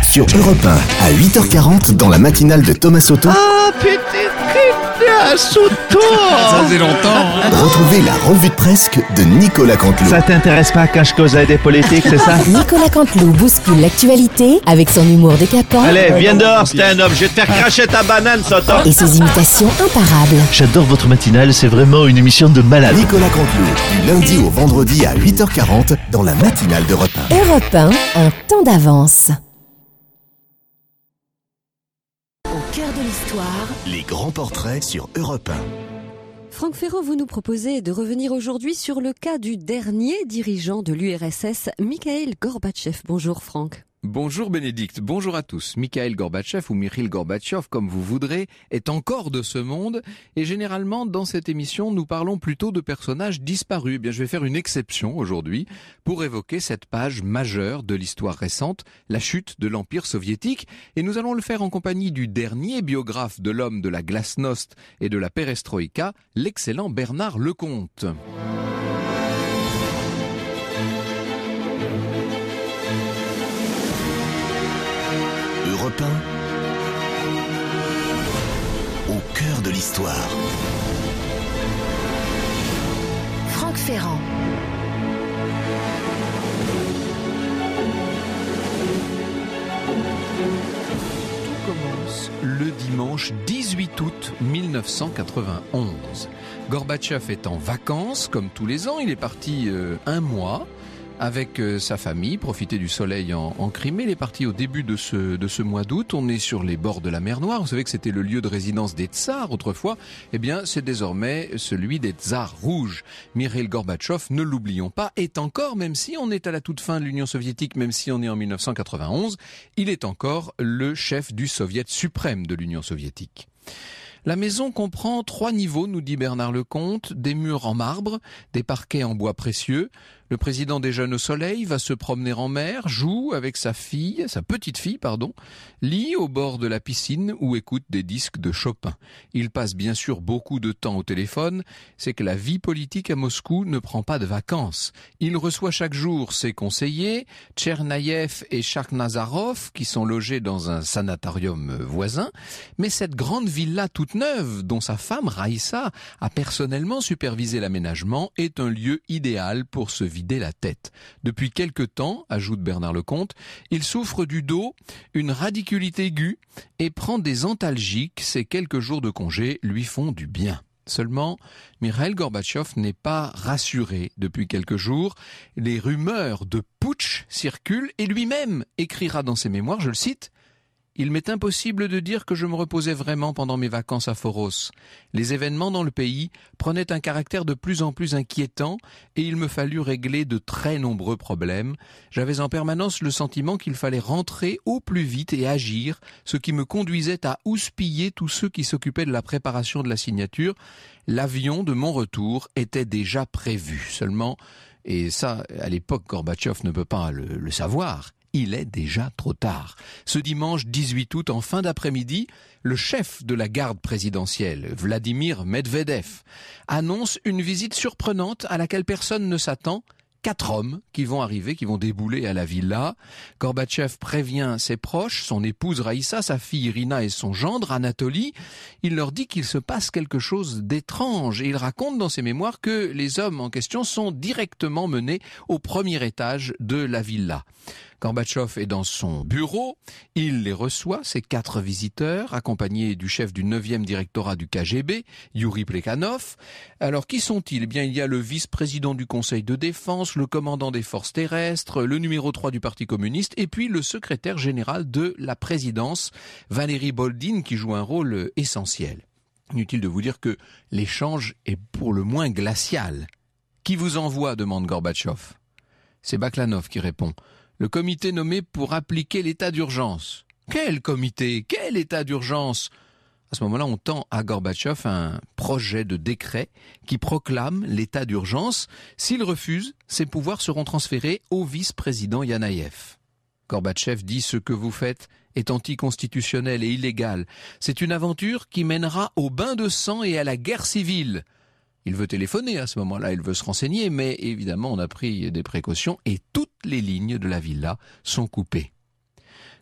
sur Europe 1 à 8h40 dans la matinale de Thomas Soto. Ah, petite Christina Soto. Ça faisait longtemps. Retrouvez la revue de presse de Nicolas Canteloup. Ça t'intéresse pas quand je causais des politiques, c'est ça? Nicolas Canteloup bouscule l'actualité avec son humour décapant Allez, viens dehors, stand-up, je vais te faire cracher ta banane, Soto. et ses imitations imparables. J'adore votre matinale, c'est vraiment une émission de malade. Nicolas Canteloup, du lundi au vendredi à 8h40 dans la matinale d'Europe 1. Europe 1, un temps d'avance. Au cœur de l'histoire, Les grands portraits sur Europe 1. Franck Ferrand, vous nous proposez de revenir aujourd'hui sur le cas du dernier dirigeant de l'URSS, Mikhaïl Gorbatchev. Bonjour Franck. Bonjour Bénédicte, bonjour à tous. Mikhaïl Gorbatchev ou Mikhail Gorbatchev, comme vous voudrez, est encore de ce monde. Et généralement, dans cette émission, nous parlons plutôt de personnages disparus. Eh bien, je vais faire une exception aujourd'hui pour évoquer cette page majeure de l'histoire récente, la chute de l'Empire soviétique. Et nous allons le faire en compagnie du dernier biographe de l'homme de la glasnost et de la perestroïka, l'excellent Bernard Lecomte. Europe 1, au cœur de l'histoire. Franck Ferrand. Tout commence le dimanche 18 août 1991. Gorbatchev est en vacances, comme tous les ans. Il est parti un mois avec sa famille, profiter du soleil en Crimée. Il est parti au début de ce mois d'août. On est sur les bords de la mer Noire. Vous savez que c'était le lieu de résidence des tsars autrefois. Eh bien, c'est désormais celui des tsars rouges. Mikhaïl Gorbatchev, ne l'oublions pas, est encore, même si on est à la toute fin de l'Union soviétique, même si on est en 1991, il est encore le chef du Soviet suprême de l'Union soviétique. La maison comprend 3 niveaux, nous dit Bernard Lecomte, des murs en marbre, des parquets en bois précieux. Le président déjeune au soleil, va se promener en mer, joue avec sa petite fille, lit au bord de la piscine ou écoute des disques de Chopin. Il passe bien sûr beaucoup de temps au téléphone, c'est que la vie politique à Moscou ne prend pas de vacances. Il reçoit chaque jour ses conseillers, Tchernaïev et Sharknazarov, qui sont logés dans un sanatorium voisin, mais cette grande villa toute neuve, dont sa femme Raïssa a personnellement supervisé l'aménagement, est un lieu idéal pour se vider la tête. Depuis quelque temps, ajoute Bernard Lecomte, il souffre du dos, une radiculite aiguë et prend des antalgiques. Ces quelques jours de congé lui font du bien. Seulement, Mikhaïl Gorbatchev n'est pas rassuré depuis quelques jours. Les rumeurs de putsch circulent et lui-même écrira dans ses mémoires, je le cite, « Il m'est impossible de dire que je me reposais vraiment pendant mes vacances à Foros. Les événements dans le pays prenaient un caractère de plus en plus inquiétant et il me fallut régler de très nombreux problèmes. J'avais en permanence le sentiment qu'il fallait rentrer au plus vite et agir, ce qui me conduisait à houspiller tous ceux qui s'occupaient de la préparation de la signature. L'avion de mon retour était déjà prévu. Seulement, et ça, à l'époque, Gorbatchev ne peut pas le savoir, il est déjà trop tard. Ce dimanche 18 août, en fin d'après-midi, le chef de la garde présidentielle, Vladimir Medvedev, annonce une visite surprenante à laquelle personne ne s'attend. 4 hommes qui vont arriver, qui vont débouler à la villa. Gorbatchev prévient ses proches, son épouse Raïssa, sa fille Irina et son gendre Anatoly. Il leur dit qu'il se passe quelque chose d'étrange et il raconte dans ses mémoires que les hommes en question sont directement menés au premier étage de la villa. Gorbatchev est dans son bureau, il les reçoit, ces 4 visiteurs, accompagnés du chef du 9e directorat du KGB, Yuri Plekhanov. Alors qui sont-ils ? Eh bien, il y a le vice-président du Conseil de défense, le commandant des forces terrestres, le numéro 3 du Parti communiste, et puis le secrétaire général de la présidence, Valéry Boldine, qui joue un rôle essentiel. Inutile de vous dire que l'échange est pour le moins glacial. « Qui vous envoie ?» demande Gorbatchev. C'est Baklanov qui répond. Le comité nommé pour appliquer l'état d'urgence. Quel comité ? Quel état d'urgence ? À ce moment-là, on tend à Gorbatchev un projet de décret qui proclame l'état d'urgence. S'il refuse, ses pouvoirs seront transférés au vice-président Yanaïev. Gorbatchev dit « Ce que vous faites est anticonstitutionnel et illégal. C'est une aventure qui mènera au bain de sang et à la guerre civile. » Il veut téléphoner à ce moment-là, il veut se renseigner, mais évidemment on a pris des précautions et toutes les lignes de la villa sont coupées.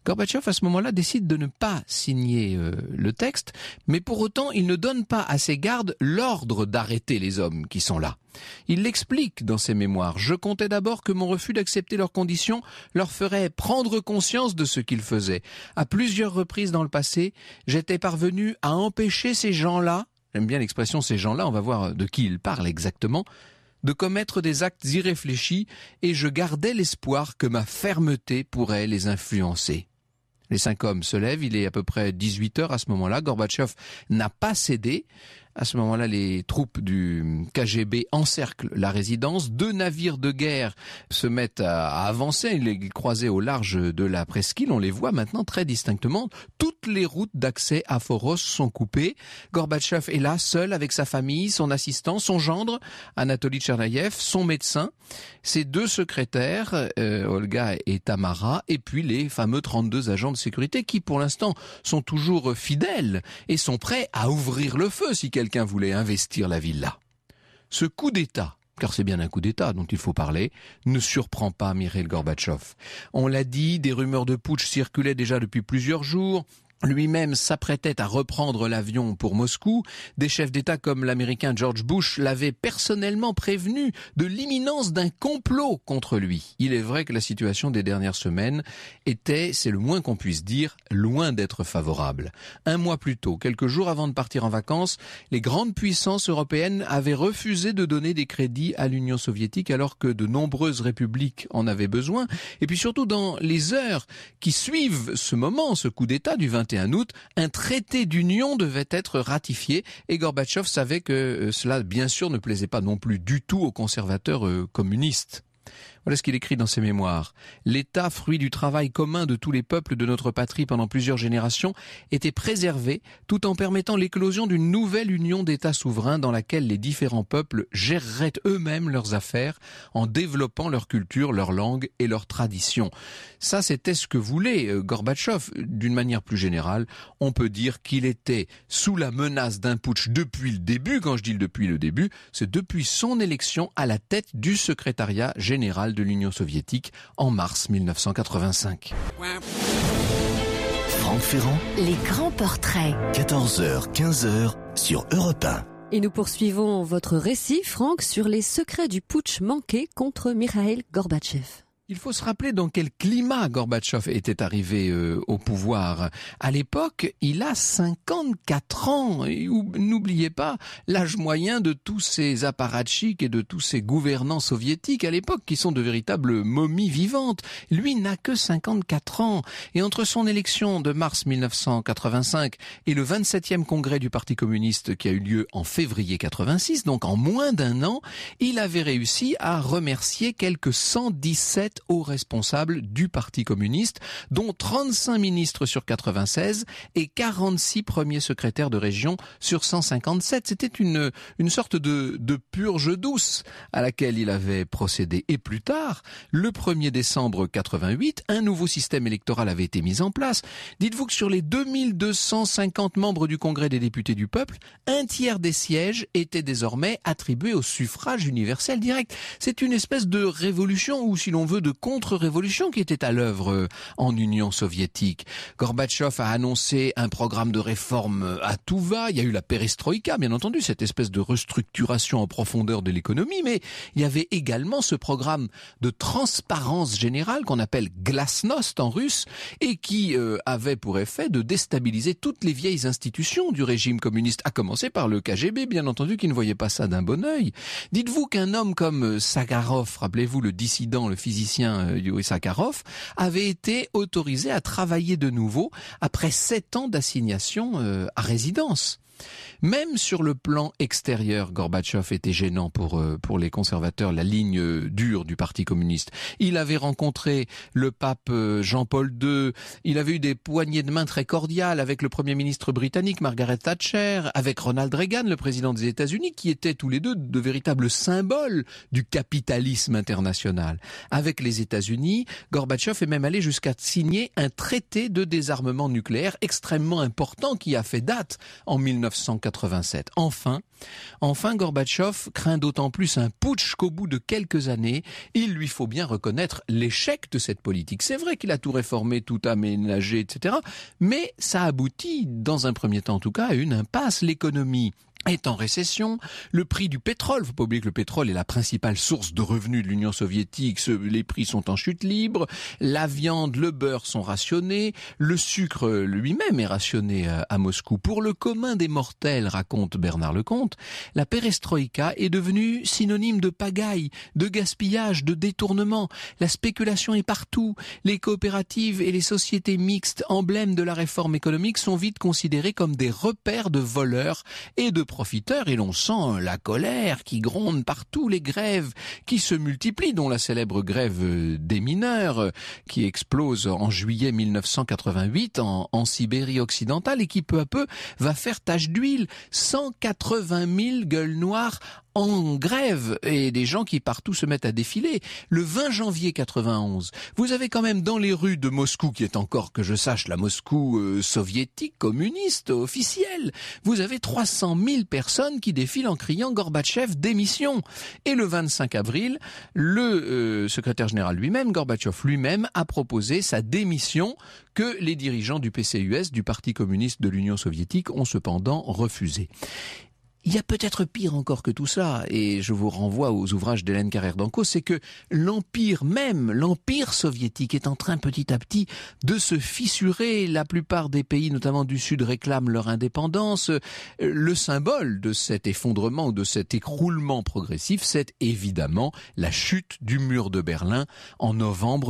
Gorbatchev, à ce moment-là, décide de ne pas signer le texte, mais pour autant, il ne donne pas à ses gardes l'ordre d'arrêter les hommes qui sont là. Il l'explique dans ses mémoires. « Je comptais d'abord que mon refus d'accepter leurs conditions leur ferait prendre conscience de ce qu'ils faisaient. À plusieurs reprises dans le passé, j'étais parvenu à empêcher ces gens-là, j'aime bien l'expression ces gens-là, on va voir de qui il parle exactement, de commettre des actes irréfléchis et je gardais l'espoir que ma fermeté pourrait les influencer. » Les 5 hommes se lèvent, il est à peu près 18 heures à ce moment-là, Gorbatchev n'a pas cédé. À ce moment-là, les troupes du KGB encerclent la résidence. 2 navires de guerre se mettent à avancer. Ils les croisaient au large de la presqu'île. On les voit maintenant très distinctement. Toutes les routes d'accès à Foros sont coupées. Gorbatchev est là, seul, avec sa famille, son assistant, son gendre, Anatoly Tchernaïev, son médecin, ses 2 secrétaires, Olga et Tamara, et puis les fameux 32 agents de sécurité qui, pour l'instant, sont toujours fidèles et sont prêts à ouvrir le feu si quelqu'un voulait investir la villa. Ce coup d'État, car c'est bien un coup d'État dont il faut parler, ne surprend pas Mikhaïl Gorbatchev. On l'a dit, des rumeurs de putsch circulaient déjà depuis plusieurs jours. Lui-même s'apprêtait à reprendre l'avion pour Moscou. Des chefs d'État comme l'Américain George Bush l'avaient personnellement prévenu de l'imminence d'un complot contre lui. Il est vrai que la situation des dernières semaines était, c'est le moins qu'on puisse dire, loin d'être favorable. 1 mois plus tôt, quelques jours avant de partir en vacances, les grandes puissances européennes avaient refusé de donner des crédits à l'Union soviétique alors que de nombreuses républiques en avaient besoin. Et puis surtout dans les heures qui suivent ce moment, ce coup d'État du 21 août, un traité d'union devait être ratifié et Gorbatchev savait que cela, bien sûr, ne plaisait pas non plus du tout aux conservateurs communistes. Voilà ce qu'il écrit dans ses mémoires. L'État, fruit du travail commun de tous les peuples de notre patrie pendant plusieurs générations, était préservé tout en permettant l'éclosion d'une nouvelle union d'États souverains dans laquelle les différents peuples géreraient eux-mêmes leurs affaires en développant leur culture, leur langue et leurs traditions. Ça, c'était ce que voulait Gorbatchev. D'une manière plus générale, on peut dire qu'il était sous la menace d'un putsch depuis le début. Quand je dis depuis le début, c'est depuis son élection à la tête du secrétariat général de l'Union soviétique en mars 1985. Franck Ferrand, Les grands portraits. 14h, 15h sur Europe 1. Et nous poursuivons votre récit, Franck, sur les secrets du putsch manqué contre Mikhaïl Gorbatchev. Il faut se rappeler dans quel climat Gorbatchev était arrivé au pouvoir. À l'époque, il a 54 ans. Et n'oubliez pas l'âge moyen de tous ces apparatchiks et de tous ces gouvernants soviétiques à l'époque qui sont de véritables momies vivantes. Lui n'a que 54 ans. Et entre son élection de mars 1985 et le 27e congrès du Parti communiste qui a eu lieu en février 86, donc en moins d'1 an, il avait réussi à remercier quelques 117 hauts responsables du Parti communiste, dont 35 ministres sur 96 et 46 premiers secrétaires de région sur 157. C'était une sorte de purge douce à laquelle il avait procédé. Et plus tard, le 1er décembre 88, un nouveau système électoral avait été mis en place. Dites-vous que sur les 2250 membres du Congrès des députés du peuple, 1/3 des sièges étaient désormais attribués au suffrage universel direct. C'est une espèce de révolution, ou si l'on veut, de contre-révolution qui était à l'œuvre en Union soviétique. Gorbatchev a annoncé un programme de réforme à tout va. Il y a eu la perestroïka, bien entendu, cette espèce de restructuration en profondeur de l'économie, mais il y avait également ce programme de transparence générale qu'on appelle glasnost en russe et qui avait pour effet de déstabiliser toutes les vieilles institutions du régime communiste, à commencer par le KGB, bien entendu, qui ne voyait pas ça d'un bon œil. Dites-vous qu'un homme comme Sakharov, rappelez-vous le dissident, le physicien Yuri Sakharov, avait été autorisé à travailler de nouveau après 7 ans d'assignation à résidence. Même sur le plan extérieur, Gorbatchev était gênant pour les conservateurs, la ligne dure du Parti communiste. Il avait rencontré le pape Jean-Paul II, il avait eu des poignées de main très cordiales avec le Premier ministre britannique Margaret Thatcher, avec Ronald Reagan, le président des États-Unis, qui étaient tous les deux de véritables symboles du capitalisme international. Avec les États-Unis, Gorbatchev est même allé jusqu'à signer un traité de désarmement nucléaire extrêmement important qui a fait date en 1989 1987. Enfin, Gorbatchev craint d'autant plus un putsch qu'au bout de quelques années, il lui faut bien reconnaître l'échec de cette politique. C'est vrai qu'il a tout réformé, tout aménagé, etc. Mais ça aboutit, dans un premier temps en tout cas, à une impasse. L'économie est en récession, le prix du pétrole, faut pas oublier que le pétrole est la principale source de revenus de l'Union soviétique, les prix sont en chute libre, la viande, le beurre sont rationnés, le sucre lui-même est rationné à Moscou. Pour le commun des mortels, raconte Bernard Lecomte, la perestroïka est devenue synonyme de pagaille, de gaspillage, de détournement. La spéculation est partout. Les coopératives et les sociétés mixtes, emblèmes de la réforme économique, sont vite considérées comme des repères de voleurs et de profiteurs, et l'on sent la colère qui gronde partout, les grèves qui se multiplient, dont la célèbre grève des mineurs qui explose en juillet 1988 en Sibérie occidentale et qui peu à peu va faire tache d'huile. 180 000 gueules noires en grève et des gens qui partout se mettent à défiler. Le 20 janvier 91, vous avez quand même dans les rues de Moscou, qui est encore, que je sache, la Moscou soviétique, communiste, officielle, vous avez 300 000 personnes qui défilent en criant Gorbatchev démission. Et le 25 avril, le secrétaire général lui-même, Gorbatchev lui-même, a proposé sa démission que les dirigeants du PCUS, du Parti communiste de l'Union soviétique, ont cependant refusé. Il y a peut-être pire encore que tout ça, et je vous renvoie aux ouvrages d'Hélène Carrère-Dancos, c'est que l'empire soviétique est en train petit à petit de se fissurer. La plupart des pays, notamment du Sud, réclament leur indépendance. Le symbole de cet effondrement ou de cet écroulement progressif, c'est évidemment la chute du mur de Berlin en novembre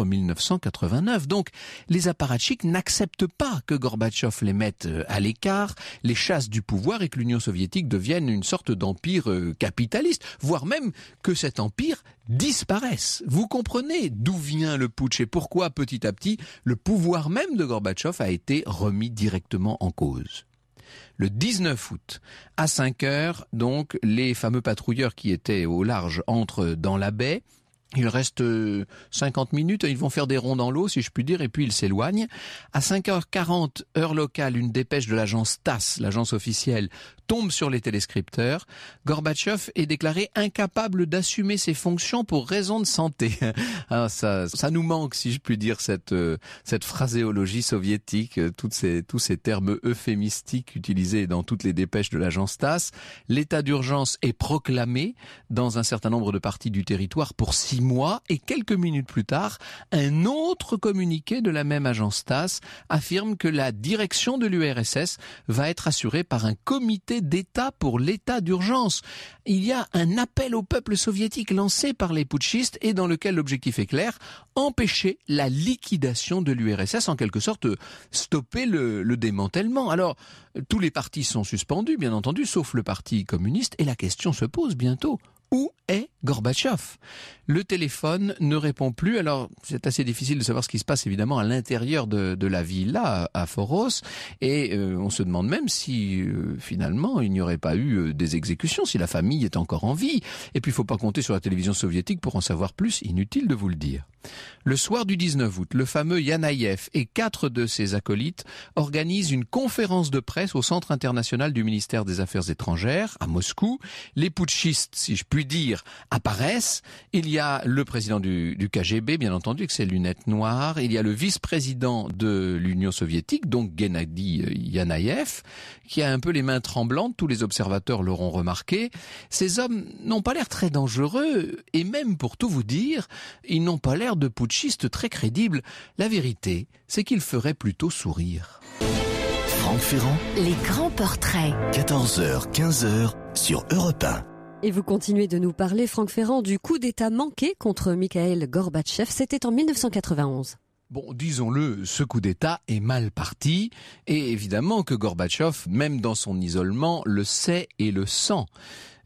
1989. Donc, les apparatchiks n'acceptent pas que Gorbatchev les mette à l'écart, les chasse du pouvoir et que l'Union soviétique devienne une sorte d'empire capitaliste, voire même que cet empire disparaisse. Vous comprenez d'où vient le putsch et pourquoi petit à petit le pouvoir même de Gorbatchev a été remis directement en cause. Le 19 août, à 5 heures, donc, les fameux patrouilleurs qui étaient au large entrent dans la baie. Il reste 50 minutes, ils vont faire des ronds dans l'eau, si je puis dire, et puis ils s'éloignent. À 5h40, heure locale, une dépêche de l'agence TASS, l'agence officielle, tombe sur les téléscripteurs. Gorbatchev est déclaré incapable d'assumer ses fonctions pour raison de santé. Alors ça nous manque, si je puis dire, cette phraséologie soviétique, tous ces termes euphémistiques utilisés dans toutes les dépêches de l'agence TASS. L'état d'urgence est proclamé dans un certain nombre de parties du territoire pour 6 mois, et quelques minutes plus tard, un autre communiqué de la même agence TASS affirme que la direction de l'URSS va être assurée par un comité d'État pour l'état d'urgence. Il y a un appel au peuple soviétique lancé par les putschistes et dans lequel l'objectif est clair, empêcher la liquidation de l'URSS, en quelque sorte stopper le démantèlement. Alors, tous les partis sont suspendus, bien entendu, sauf le Parti communiste, et la question se pose bientôt. Où est Gorbatchev? Le téléphone ne répond plus, alors c'est assez difficile de savoir ce qui se passe évidemment à l'intérieur de la villa à Foros, et on se demande même si finalement il n'y aurait pas eu des exécutions, si la famille est encore en vie. Et puis il ne faut pas compter sur la télévision soviétique pour en savoir plus, inutile de vous le dire. Le soir du 19 août, le fameux Yanaïev et 4 de ses acolytes organisent une conférence de presse au Centre international du ministère des Affaires étrangères, à Moscou. Les putschistes, si je puis dire, apparaissent. Il y a le président du KGB, bien entendu, avec ses lunettes noires. Il y a le vice-président de l'Union soviétique, donc Gennady Yanaïev, qui a un peu les mains tremblantes. Tous les observateurs l'auront remarqué. Ces hommes n'ont pas l'air très dangereux, et même, pour tout vous dire, ils n'ont pas l'air de putschistes très crédibles. La vérité, c'est qu'ils feraient plutôt sourire. Franck Ferrand, Les grands portraits. 14h, 15h sur Europe 1. Et vous continuez de nous parler, Franck Ferrand, du coup d'État manqué contre Mikhaïl Gorbatchev. C'était en 1991. Bon, disons-le, ce coup d'État est mal parti, et évidemment que Gorbatchev, même dans son isolement, le sait et le sent.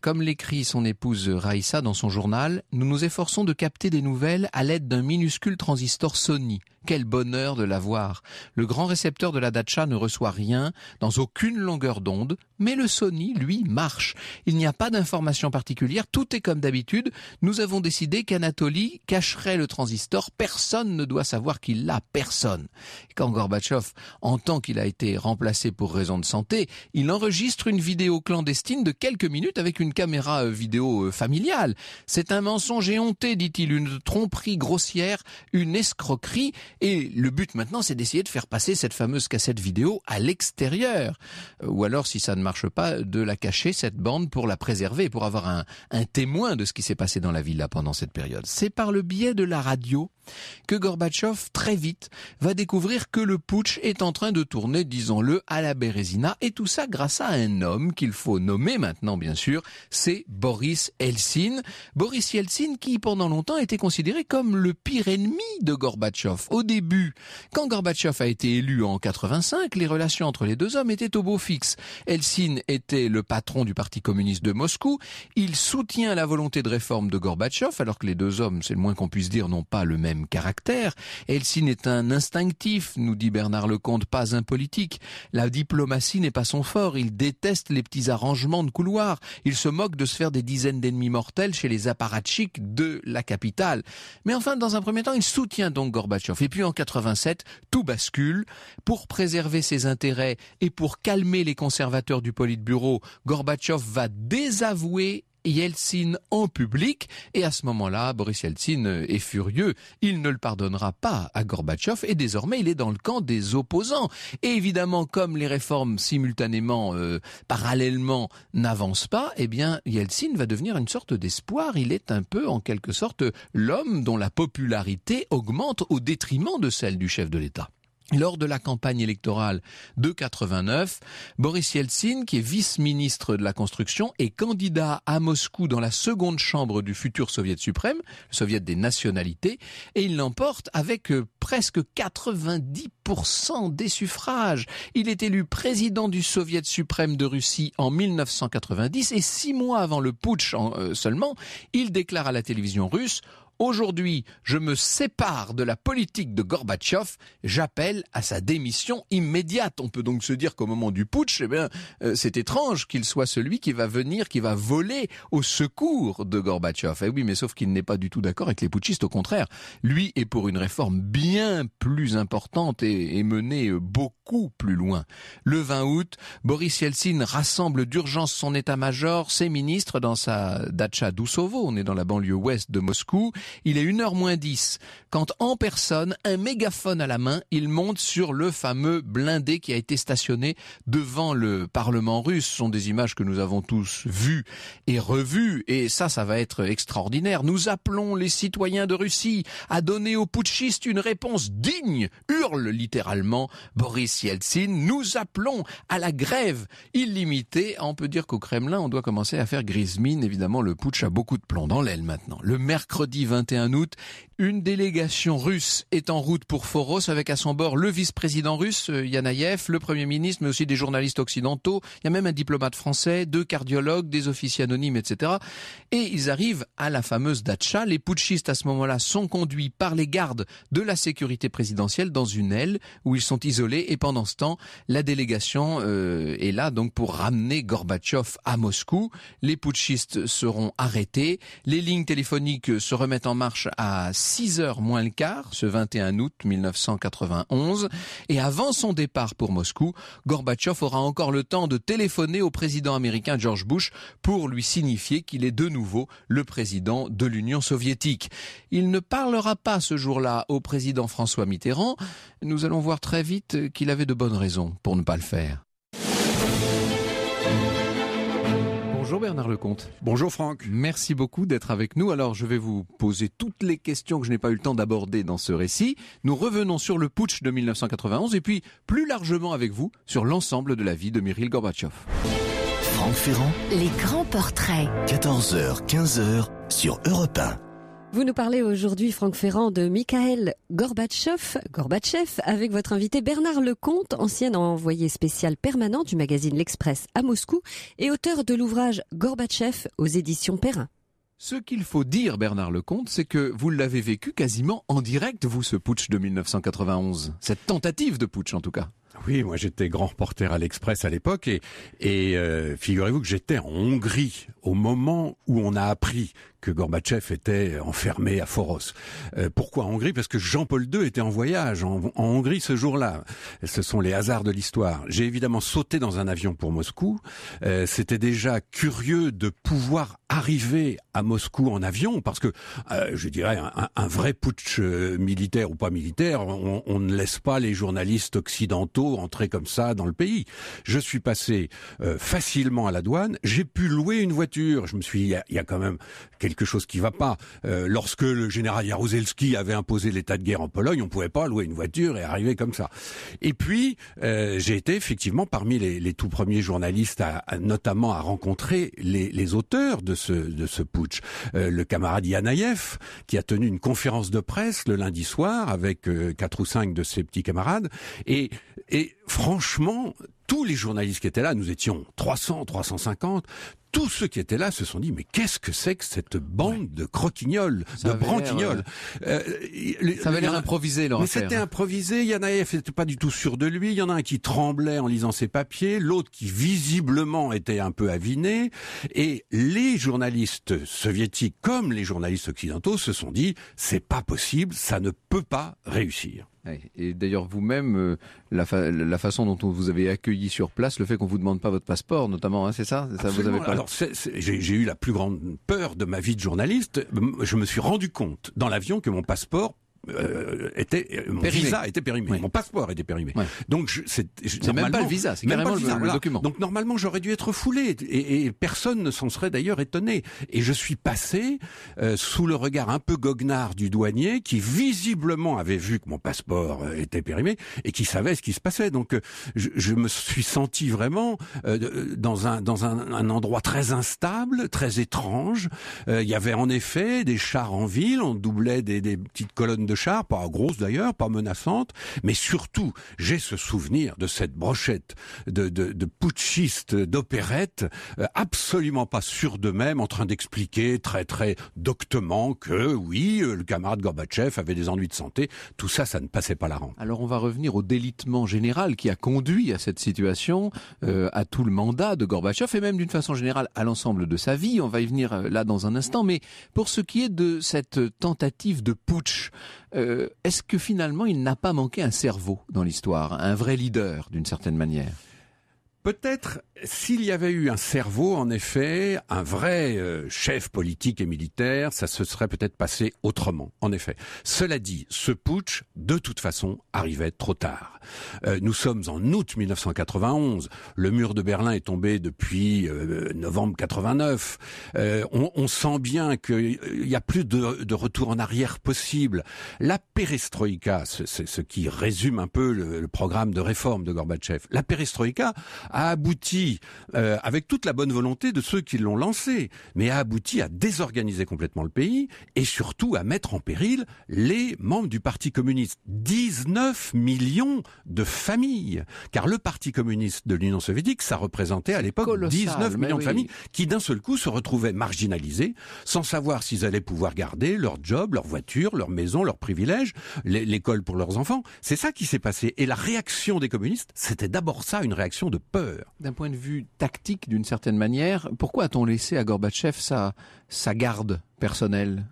Comme l'écrit son épouse Raïssa dans son journal, nous nous efforçons de capter des nouvelles à l'aide d'un minuscule transistor Sony. Quel bonheur de l'avoir. Le grand récepteur de la Dacha ne reçoit rien, dans aucune longueur d'onde, mais le Sony, lui, marche. Il n'y a pas d'information particulière, tout est comme d'habitude. Nous avons décidé qu'Anatoly cacherait le transistor, personne ne doit savoir qu'il l'a, personne. Et quand Gorbatchev entend qu'il a été remplacé pour raison de santé, il enregistre une vidéo clandestine de quelques minutes avec une caméra vidéo familiale. C'est un mensonge éhonté, dit-il, une tromperie grossière, une escroquerie. Et le but maintenant, c'est d'essayer de faire passer cette fameuse cassette vidéo à l'extérieur. Ou alors, si ça ne marche pas, de la cacher, cette bande, pour la préserver, pour avoir un témoin de ce qui s'est passé dans la villa pendant cette période. C'est par le biais de la radio que Gorbatchev, très vite, va découvrir que le putsch est en train de tourner, disons-le, à la Bérésina, et tout ça grâce à un homme qu'il faut nommer maintenant, bien sûr, c'est Boris Eltsine. Boris Eltsine qui, pendant longtemps, était considéré comme le pire ennemi de Gorbatchev. Au début, quand Gorbatchev a été élu en 85, les relations entre les deux hommes étaient au beau fixe. Eltsine était le patron du Parti communiste de Moscou, il soutient la volonté de réforme de Gorbatchev, alors que les deux hommes, c'est le moins qu'on puisse dire, n'ont pas le même caractère. Eltsine est un instinctif, nous dit Bernard Lecomte, pas un politique. La diplomatie n'est pas son fort, il déteste les petits arrangements de couloir, il se moque de se faire des dizaines d'ennemis mortels chez les apparatchiks de la capitale. Mais enfin, dans un premier temps, il soutient donc Gorbatchev. Et puis en 87, tout bascule. Pour préserver ses intérêts et pour calmer les conservateurs du Politburo, Gorbatchev va désavouer Yeltsin en public, et à ce moment-là, Boris Yeltsin est furieux. Il ne le pardonnera pas à Gorbatchev, et désormais il est dans le camp des opposants. Et évidemment, comme les réformes simultanément, parallèlement, n'avancent pas, eh bien Yeltsin va devenir une sorte d'espoir. Il est un peu, en quelque sorte, l'homme dont la popularité augmente au détriment de celle du chef de l'État. Lors de la campagne électorale de 89, Boris Yeltsin, qui est vice-ministre de la Construction, est candidat à Moscou dans la seconde chambre du futur Soviet suprême, le Soviet des nationalités, et il l'emporte avec presque 90% des suffrages. Il est élu président du Soviet suprême de Russie en 1990, et 6 mois avant le putsch seulement, il déclare à la télévision russe: aujourd'hui, je me sépare de la politique de Gorbatchev, j'appelle à sa démission immédiate. On peut donc se dire qu'au moment du putsch, c'est étrange qu'il soit celui qui va venir, qui va voler au secours de Gorbatchev. Eh oui, mais sauf qu'il n'est pas du tout d'accord avec les putschistes, au contraire. Lui est pour une réforme bien plus importante et menée beaucoup plus loin. Le 20 août, Boris Yeltsin rassemble d'urgence son état-major, ses ministres dans sa dacha d'Usovo, on est dans la banlieue ouest de Moscou. Il est 1h moins 10, quand en personne, un mégaphone à la main, il monte sur le fameux blindé qui a été stationné devant le Parlement russe. Ce sont des images que nous avons tous vues et revues, et ça va être extraordinaire. Nous appelons les citoyens de Russie à donner aux putschistes une réponse digne, hurle littéralement Boris Yeltsin. Nous appelons à la grève illimitée. On peut dire qu'au Kremlin, on doit commencer à faire grise mine. Évidemment, le putsch a beaucoup de plomb dans l'aile maintenant. Le mercredi 21 août, une délégation russe est en route pour Foros avec à son bord le vice-président russe Yanayev, le premier ministre, mais aussi des journalistes occidentaux. Il y a même un diplomate français, 2 cardiologues, des officiers anonymes, etc. Et ils arrivent à la fameuse dacha. Les putschistes à ce moment-là sont conduits par les gardes de la sécurité présidentielle dans une aile où ils sont isolés. Et pendant ce temps, la délégation est là donc pour ramener Gorbatchev à Moscou. Les putschistes seront arrêtés. Les lignes téléphoniques se remettent en marche à 6h moins le quart, ce 21 août 1991. Et avant son départ pour Moscou, Gorbatchev aura encore le temps de téléphoner au président américain George Bush pour lui signifier qu'il est de nouveau le président de l'Union soviétique. Il ne parlera pas ce jour-là au président François Mitterrand. Nous allons voir très vite qu'il avait de bonnes raisons pour ne pas le faire. Bonjour Bernard Lecomte. Bonjour Franck. Merci beaucoup d'être avec nous. Alors je vais vous poser toutes les questions que je n'ai pas eu le temps d'aborder dans ce récit. Nous revenons sur le putsch de 1991 et puis plus largement avec vous sur l'ensemble de la vie de Mikhaïl Gorbatchev. Franck Ferrand, Les grands portraits. 14h, 15h sur Europe 1. Vous nous parlez aujourd'hui, Franck Ferrand, de Mikhail Gorbatchev, avec votre invité Bernard Lecomte, ancien envoyé spécial permanent du magazine L'Express à Moscou et auteur de l'ouvrage Gorbatchev aux éditions Perrin. Ce qu'il faut dire, Bernard Lecomte, c'est que vous l'avez vécu quasiment en direct, vous, ce putsch de 1991. Cette tentative de putsch, en tout cas. Oui, moi j'étais grand reporter à l'Express à l'époque et figurez-vous que j'étais en Hongrie au moment où on a appris que Gorbatchev était enfermé à Foros. Pourquoi en Hongrie ? Parce que Jean-Paul II était en voyage en Hongrie ce jour-là. Ce sont les hasards de l'histoire. J'ai évidemment sauté dans un avion pour Moscou. C'était déjà curieux de pouvoir arriver à Moscou en avion parce que, je dirais, un vrai putsch militaire ou pas militaire, on ne laisse pas les journalistes occidentaux entrer comme ça dans le pays. Je suis passé facilement à la douane. J'ai pu louer une voiture. Je me suis dit, il y a quand même quelque chose qui va pas. Lorsque le général Jaruzelski avait imposé l'état de guerre en Pologne, on pouvait pas louer une voiture et arriver comme ça. Et puis, j'ai été effectivement parmi les tout premiers journalistes notamment à rencontrer les auteurs de ce putsch. Le camarade Yanaïev, qui a tenu une conférence de presse le lundi soir avec 4 ou 5 de ses petits camarades. Et franchement, tous les journalistes qui étaient là, nous étions 300, 350, tous ceux qui étaient là se sont dit, mais qu'est-ce que c'est que cette bande de croquignoles, de branquignoles Ça avait l'air improvisé, leur affaire. Mais c'était improvisé, Yanaïev n'était pas du tout sûr de lui, il y en a un qui tremblait en lisant ses papiers, l'autre qui visiblement était un peu aviné, et les journalistes soviétiques comme les journalistes occidentaux se sont dit, c'est pas possible, ça ne peut pas réussir. Et d'ailleurs vous-même, la façon dont vous avez accueilli sur place, le fait qu'on vous demande pas votre passeport, notamment, hein, c'est ça vous avez pas... Alors j'ai eu la plus grande peur de ma vie de journaliste. Je me suis rendu compte dans l'avion que mon passeport mon visa était périmé, mon passeport était périmé. Ouais. Donc c'est même pas le visa, c'est carrément le document. Donc normalement j'aurais dû être foulé et personne ne s'en serait d'ailleurs étonné. Et je suis passé sous le regard un peu goguenard du douanier qui visiblement avait vu que mon passeport était périmé et qui savait ce qui se passait. Donc je me suis senti vraiment dans un endroit très instable, très étrange. Il y avait en effet des chars en ville, on doublait des petites colonnes de chars, pas grosses d'ailleurs, pas menaçantes, mais surtout, j'ai ce souvenir de cette brochette de putschistes d'opérette, absolument pas sûrs d'eux-mêmes, en train d'expliquer très très doctement que oui, le camarade Gorbatchev avait des ennuis de santé. Tout ça, ça ne passait pas la rampe. Alors on va revenir au délitement général qui a conduit à cette situation, à tout le mandat de Gorbatchev et même d'une façon générale à l'ensemble de sa vie. On va y venir là dans un instant, mais pour ce qui est de cette tentative de putsch, est-ce que finalement il n'a pas manqué un cerveau dans l'histoire, un vrai leader d'une certaine manière ? Peut-être, s'il y avait eu un cerveau, en effet, un vrai chef politique et militaire, ça se serait peut-être passé autrement, en effet. Cela dit, ce putsch, de toute façon, arrivait trop tard. Nous sommes en août 1991, le mur de Berlin est tombé depuis novembre 89. On sent bien qu'il y a plus de retour en arrière possible. La perestroïka, c'est ce qui résume un peu le programme de réforme de Gorbatchev. La perestroïka a abouti, avec toute la bonne volonté de ceux qui l'ont lancé, mais a abouti à désorganiser complètement le pays et surtout à mettre en péril les membres du Parti communiste. 19 millions de familles, car le Parti communiste de l'Union soviétique, ça représentait à l'époque 19 millions de familles qui d'un seul coup se retrouvaient marginalisées, sans savoir s'ils allaient pouvoir garder leur job, leur voiture, leur maison, leurs privilèges, l'école pour leurs enfants. C'est ça qui s'est passé. Et la réaction des communistes, c'était d'abord ça, une réaction de peur. D'un point de vue tactique, d'une certaine manière, pourquoi a-t-on laissé à Gorbatchev sa garde personnelle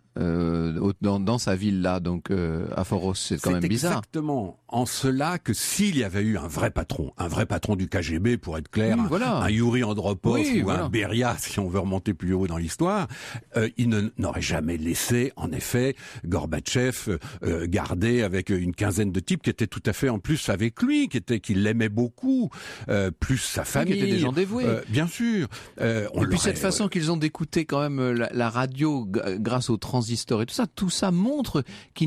dans sa ville là, donc à Foros? C'est quand même bizarre. C'est exactement en cela que s'il y avait eu un vrai patron du KGB pour être clair, un Yuri Andropov un Beria, si on veut remonter plus haut dans l'histoire, il n'aurait jamais laissé, en effet, Gorbatchev garder avec une quinzaine de types qui étaient tout à fait en plus avec lui, qui l'aimaient beaucoup, plus sa famille. Qui étaient des gens dévoués. Bien sûr. Et puis cette façon qu'ils ont d'écouter quand même la radio grâce aux transistors et tout ça montre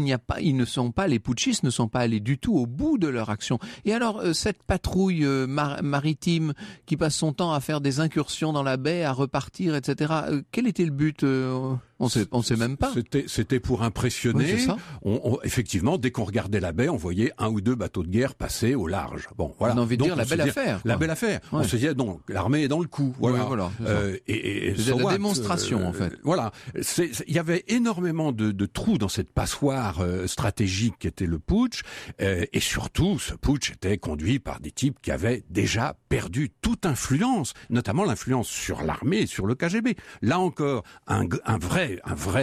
les putschistes ne sont pas allés du tout au bout de leur action. Et alors cette patrouille maritime qui passe son temps à faire des incursions dans la baie, à repartir, etc. Quel était le but? On On sait même pas. C'était pour impressionner. Oui, c'est ça. Effectivement, dès qu'on regardait la baie, on voyait un ou deux bateaux de guerre passer au large. Bon, voilà. On a envie de Donc, dire la belle affaire. La belle affaire. Ouais. On se disait, donc, l'armée est dans le coup. Voilà. Oui, voilà. Et C'était la démonstration, en fait. Voilà. Il y avait énormément de trous dans cette passoire stratégique qu'était le putsch. Et surtout, ce putsch était conduit par des types qui avaient déjà perdu toute influence, notamment l'influence sur l'armée et sur le KGB. Là encore, un vrai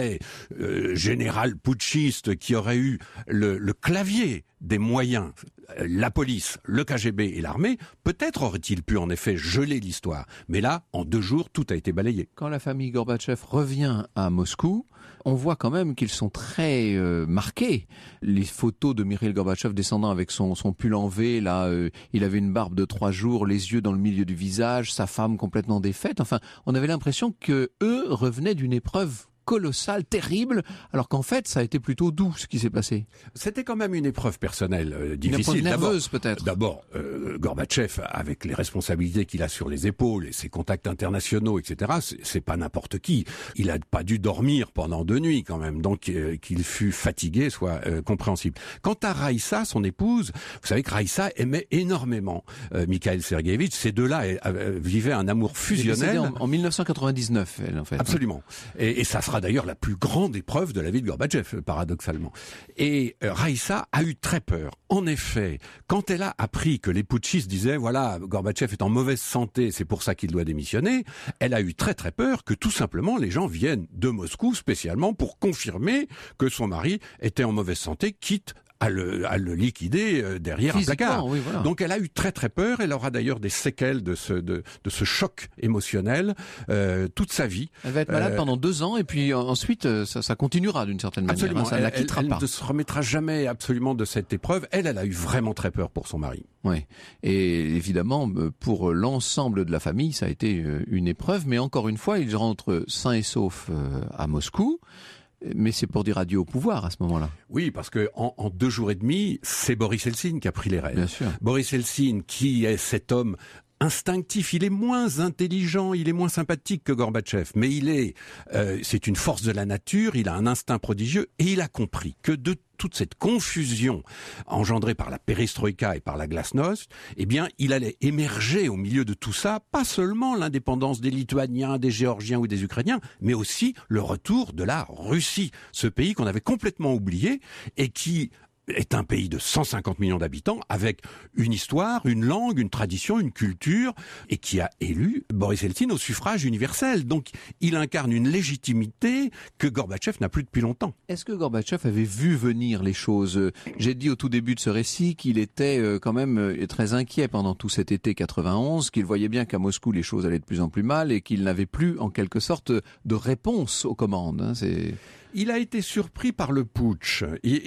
général putschiste qui aurait eu le clavier des moyens, la police, le KGB et l'armée, peut-être aurait-il pu en effet geler l'histoire. Mais là, en 2 jours, tout a été balayé. Quand la famille Gorbatchev revient à Moscou, on voit quand même qu'ils sont très marqués. Les photos de Mikhail Gorbatchev descendant avec son pull en V, là, il avait une barbe de 3 jours, les yeux dans le milieu du visage, sa femme complètement défaite. Enfin, on avait l'impression que eux revenaient d'une épreuve colossale, terrible, alors qu'en fait, ça a été plutôt doux ce qui s'est passé. C'était quand même une épreuve personnelle difficile. Une épreuve nerveuse peut-être. D'abord, Gorbatchev, avec les responsabilités qu'il a sur les épaules et ses contacts internationaux, etc., c'est pas n'importe qui. Il a pas dû dormir pendant 2 nuits quand même, donc qu'il fût fatigué soit compréhensible. Quant à Raïssa, son épouse, vous savez que Raïssa aimait énormément Mikhail Sergueïevitch. Ces deux-là vivaient un amour fusionnel. En 1999, elle, en fait. Absolument. Et ça sera d'ailleurs la plus grande épreuve de la vie de Gorbatchev, paradoxalement. Et Raïssa a eu très peur. En effet, quand elle a appris que les putschistes disaient, voilà, Gorbatchev est en mauvaise santé, c'est pour ça qu'il doit démissionner, elle a eu très très peur que tout simplement les gens viennent de Moscou spécialement pour confirmer que son mari était en mauvaise santé, quitte à le liquider derrière un placard. Oui, voilà. Donc elle a eu très très peur. Elle aura d'ailleurs des séquelles de ce choc émotionnel toute sa vie. Elle va être malade pendant 2 ans et puis ensuite ça continuera d'une certaine manière. Absolument. Ça ne la quittera pas. Elle ne se remettra jamais absolument de cette épreuve. Elle a eu vraiment très peur pour son mari. Oui. Et évidemment, pour l'ensemble de la famille, ça a été une épreuve. Mais encore une fois, ils rentrent sains et saufs à Moscou. Mais c'est pour dire adieu au pouvoir à ce moment-là. Oui, parce que en 2 jours et demi, c'est Boris Eltsine qui a pris les rênes. Bien sûr. Boris Eltsine, qui est cet homme instinctif, il est moins intelligent, il est moins sympathique que Gorbatchev, mais c'est une force de la nature, il a un instinct prodigieux et il a compris que de toute cette confusion engendrée par la perestroïka et par la glasnost, eh bien, il allait émerger au milieu de tout ça, pas seulement l'indépendance des Lituaniens, des Géorgiens ou des Ukrainiens, mais aussi le retour de la Russie, ce pays qu'on avait complètement oublié et qui est un pays de 150 millions d'habitants avec une histoire, une langue, une tradition, une culture et qui a élu Boris Eltsine au suffrage universel. Donc il incarne une légitimité que Gorbatchev n'a plus depuis longtemps. Est-ce que Gorbatchev avait vu venir les choses? J'ai dit au tout début de ce récit qu'il était quand même très inquiet pendant tout cet été 91, qu'il voyait bien qu'à Moscou les choses allaient de plus en plus mal et qu'il n'avait plus en quelque sorte de réponse aux commandes. Il a été surpris par le putsch.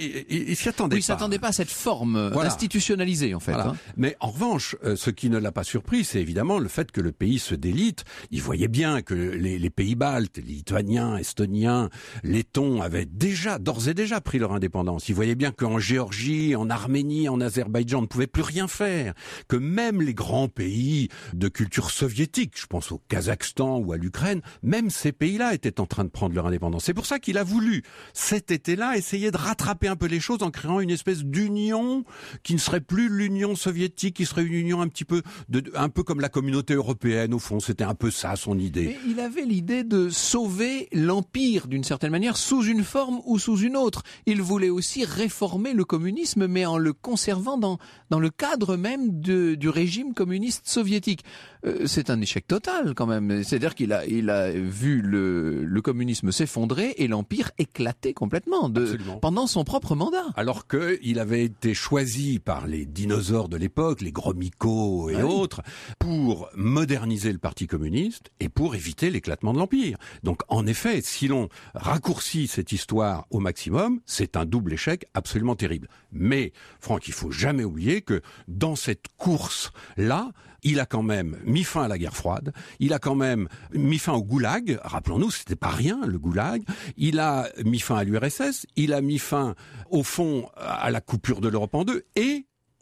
Il s'y attendait pas. Oui, il s'attendait pas à cette forme institutionnalisée, en fait. Voilà. Hein. Mais en revanche, ce qui ne l'a pas surpris, c'est évidemment le fait que le pays se délite. Il voyait bien que les pays baltes, les Lituaniens, Estoniens, Lettons avaient d'ores et déjà pris leur indépendance. Il voyait bien qu'en Géorgie, en Arménie, en Azerbaïdjan, on ne pouvait plus rien faire. Que même les grands pays de culture soviétique, je pense au Kazakhstan ou à l'Ukraine, même ces pays-là étaient en train de prendre leur indépendance. C'est pour ça qu'il a voulu, cet été-là, essayer de rattraper un peu les choses en créant une espèce d'union qui ne serait plus l'Union soviétique, qui serait une union un peu comme la communauté européenne, au fond. C'était un peu ça, son idée. Mais il avait l'idée de sauver l'Empire, d'une certaine manière, sous une forme ou sous une autre. Il voulait aussi réformer le communisme, mais en le conservant dans le cadre même du régime communiste soviétique. C'est un échec total, quand même. C'est-à-dire qu'il a vu le communisme s'effondrer et l'Empire éclater complètement pendant son propre mandat. Alors qu'il avait été choisi par les dinosaures de l'époque, les Gromyko et autres, pour moderniser le Parti communiste et pour éviter l'éclatement de l'Empire. Donc en effet, si l'on raccourcit cette histoire au maximum, c'est un double échec absolument terrible. Mais Franck, il faut jamais oublier que dans cette course-là, il a quand même mis fin à la guerre froide, il a quand même mis fin au goulag, rappelons-nous, c'était pas rien le goulag, il a mis fin à l'URSS, il a mis fin au fond à la coupure de l'Europe en deux et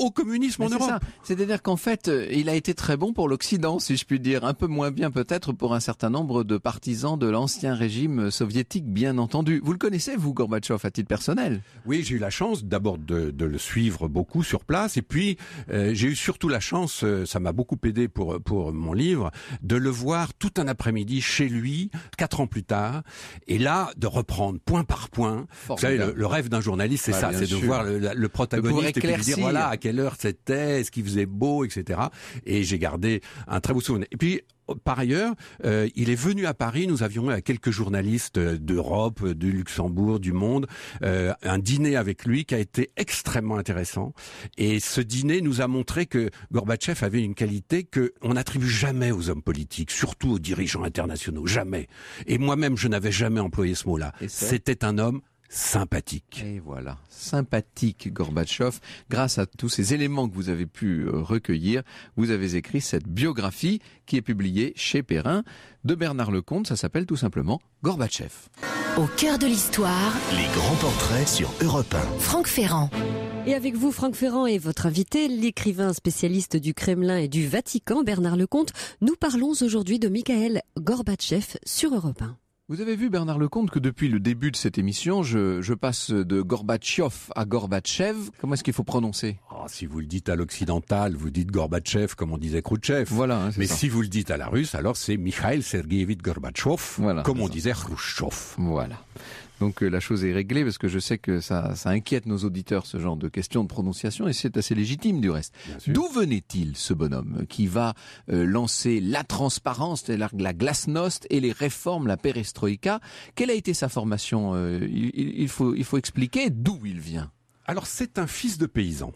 au communisme en C'est Europe. ça. C'est-à-dire qu'en fait, il a été très bon pour l'Occident, si je puis dire. Un peu moins bien peut-être pour un certain nombre de partisans de l'ancien régime soviétique, bien entendu. Vous le connaissez, vous, Gorbatchev, à titre personnel? Oui, j'ai eu la chance d'abord de le suivre beaucoup sur place, et puis j'ai eu surtout la chance, ça m'a beaucoup aidé pour mon livre, de le voir tout un après-midi chez lui, 4 ans plus tard, et là, de reprendre point par point. Vous savez, le rêve d'un journaliste, c'est ça, c'est de voir le protagoniste et puis de dire voilà à quelle heure c'était, est-ce qu'il faisait beau, etc. Et j'ai gardé un très beau souvenir. Et puis, par ailleurs, il est venu à Paris, nous avions eu quelques journalistes d'Europe, du Luxembourg, du monde, un dîner avec lui qui a été extrêmement intéressant. Et ce dîner nous a montré que Gorbatchev avait une qualité que on n'attribue jamais aux hommes politiques, surtout aux dirigeants internationaux, jamais. Et moi-même, je n'avais jamais employé ce mot-là. C'était un homme sympathique. Et voilà, sympathique Gorbatchev. Grâce à tous ces éléments que vous avez pu recueillir, vous avez écrit cette biographie qui est publiée chez Perrin de Bernard Lecomte. Ça s'appelle tout simplement Gorbatchev. Au cœur de l'histoire, Les grands portraits sur Europe 1. Franck Ferrand. Et avec vous, Franck Ferrand, et votre invité, l'écrivain spécialiste du Kremlin et du Vatican, Bernard Lecomte, nous parlons aujourd'hui de Mikhail Gorbatchev sur Europe 1. Vous avez vu, Bernard Lecomte, que depuis le début de cette émission, je passe de Gorbatchev à Gorbatchev. Comment est-ce qu'il faut prononcer? Si vous le dites à l'occidental, vous dites Gorbatchev comme on disait Khrouchtchev. Voilà, mais ça. Si vous le dites à la russe, alors c'est Mikhail Sergeyevich Gorbatchev, voilà, comme on disait Khrouchtchev. Voilà. Donc la chose est réglée parce que je sais que ça inquiète nos auditeurs, ce genre de questions de prononciation, et c'est assez légitime du reste. D'où venait-il, ce bonhomme qui va lancer la transparence, la glasnost et les réformes, la perestroïka? Quelle a été sa formation? Il faut expliquer d'où il vient. Alors c'est un fils de paysan.